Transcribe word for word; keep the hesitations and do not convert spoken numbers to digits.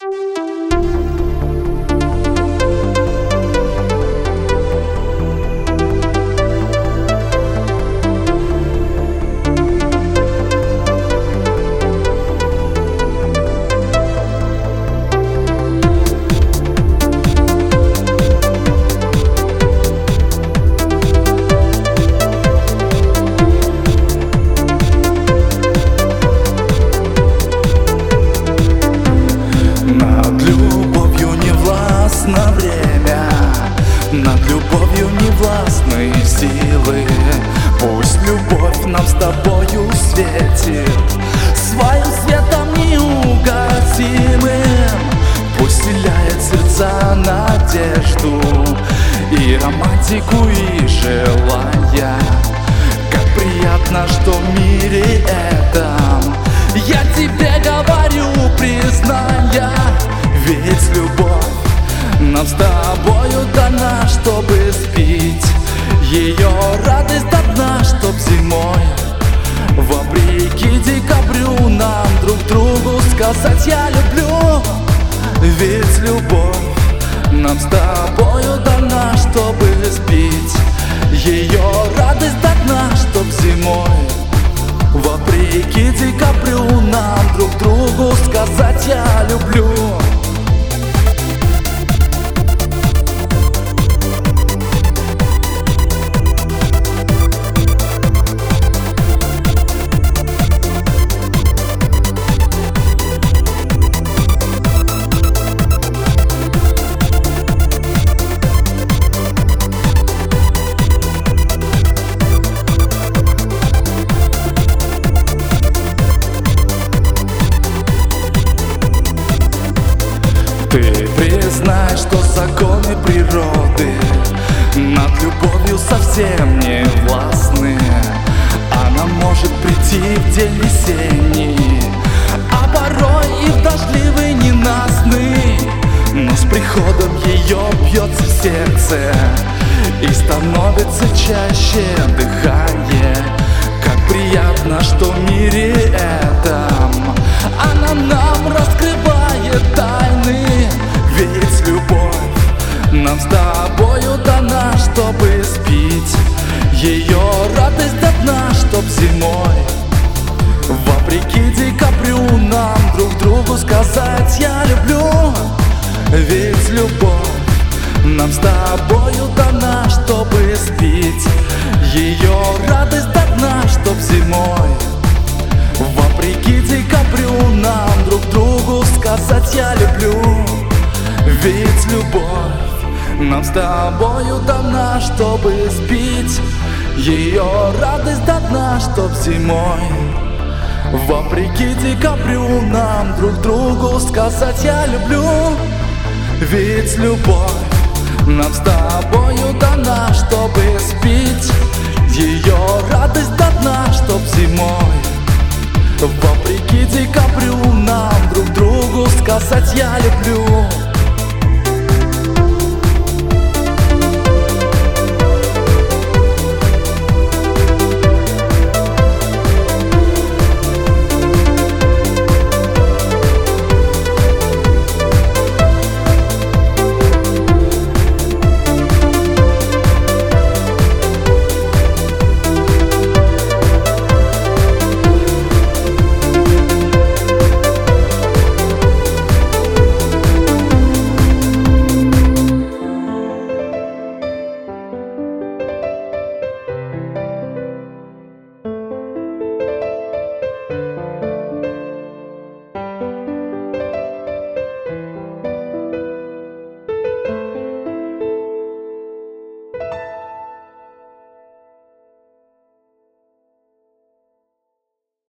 На время, над любовью не властны силы. Пусть любовь нам с тобою светит своим светом неугасимым. Пусть вселяет сердца надежду и романтику, и желая. Как приятно, что в мире этом я тебе говорю, призная. Ведь любовь нам с тобою дана, чтобы спить ее радость до дна, чтоб зимой, вопреки декабрю, нам друг другу сказать я люблю. Ведь любовь нам с тобою дана, чтобы спить ее радость до дна, чтоб зимой, вопреки декабрю, нам друг другу сказать я люблю. Ты признай, что законы природы над любовью совсем не властны. Она может прийти в день весенний, а порой и в дождливый ненастный. Но с приходом ее бьется в сердце и становится чаще дыхание. Как приятно, что в мире этом она нам раскрывает тайны. Ведь любовь нам с тобою дана, чтобы спить ее радость до дна, чтоб зимой, вопреки декабрю, нам друг другу сказать я люблю. Ведь любовь нам с тобою дана, чтобы спить ее радость до дна, чтоб зимой, вопреки декабрю, нам друг другу сказать я люблю. Ведь любовь нам с тобою дана, чтобы сбить ее радость до дна, чтоб зимой, вопреки декабрю, нам друг другу сказать я люблю. Ведь любовь нам с тобою дана, чтобы сбить ее радость до дна, чтоб зимой, вопреки декабрю, нам друг другу сказать я люблю.